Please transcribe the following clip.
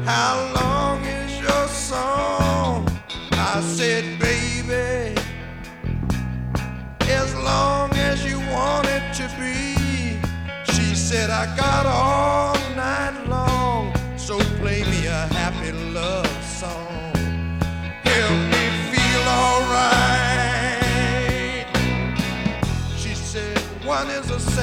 How long is your song? I said, baby, as long as you want it to be. She said, I got all night long, so play me a happy love song. Help me feel alright. She said, one is a